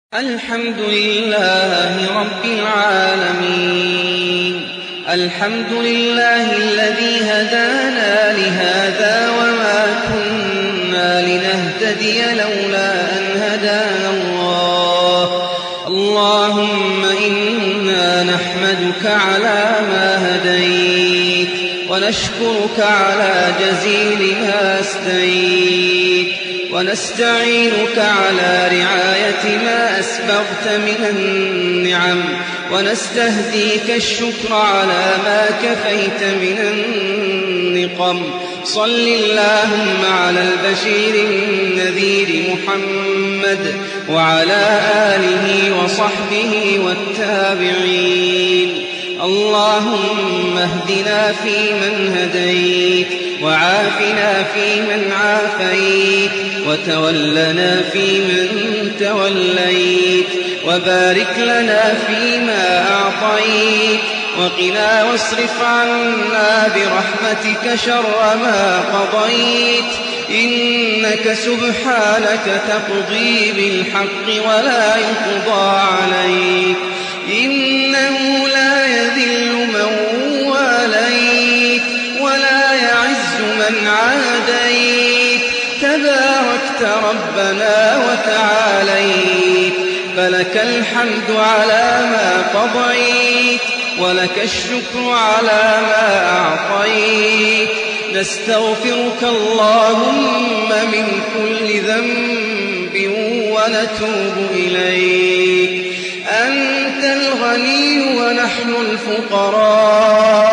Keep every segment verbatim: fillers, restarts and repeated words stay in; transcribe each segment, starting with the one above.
الحمد لله رب العالمين. الحمد لله الذي هدانا لهذا وما كنا لنهتدي لولا أن هدانا الله. اللهم إنا نحمدك على ما هديت ونشكرك على جزيل ما أسديت ونستعينك على رعاية ما أسبغت من النعم ونستهديك الشكر على ما كفيت من النقم. صل اللهم على البشير النذير محمد وعلى آله وصحبه والتابعين. اللهم اهدنا فيمن هديت وعافنا فيمن عافيت وتولنا فيمن توليت وبارك لنا فيما أعطيت وقنا واصرف عنا برحمتك شر ما قضيت. إنك سبحانك تقضي بالحق ولا يقضى عليك. إنه لا يذل من واليت ولا يعز من عاديت. تباركت ربنا وتعاليت. فلك الحمد على ما قضيت ولك الشكر على ما أعطيت. نستغفرك اللهم من كل ذنب ونتوب إليك. أنت الغني ونحن الفقراء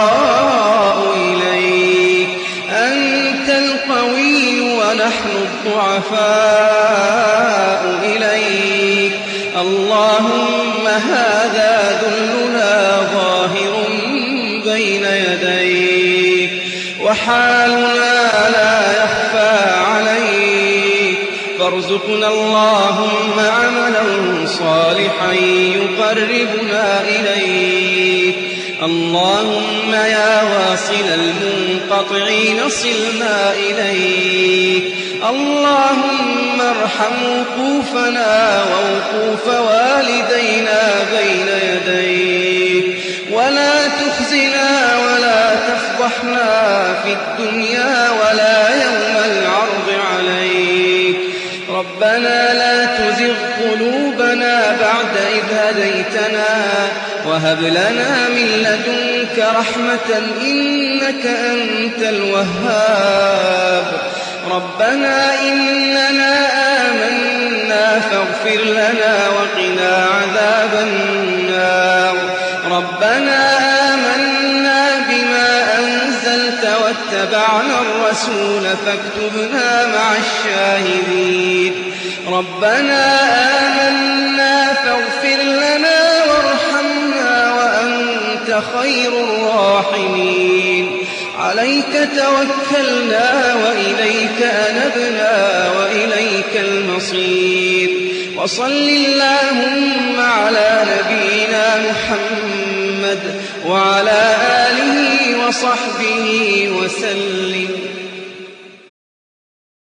إليك. أنت القوي ونحن الضعفاء إليك. اللهم هذا ذلنا ظاهر بين يديك وحالنا لا يخفى عليك. فارزقنا اللهم عملا صالحا يقربنا إليك. اللهم يا واصل المنقطعين صلنا إليك. اللهم ارحم وقوفنا ووقوف والدينا بين يديك ولا تخزنا ولا تفضحنا في الدنيا ولا يوم العرض عليك. ربنا لا تزغ قلوبنا بعد إذ هديتنا وهب لنا من لدنك رحمة إنك أنت الوهاب. ربنا إننا آمنا فاغفر لنا وقنا عذاب النار. ربنا آمنا بما أنزلت واتبعنا الرسول فاكتبنا مع الشاهدين. ربنا آمنا فاغفر لنا وارحمنا وأنت خير الراحمين. عليك توكلنا وإليك أنبنا وإليك المصير. وصل اللهم على نبينا محمد وعلى آله وصحبه وسلم.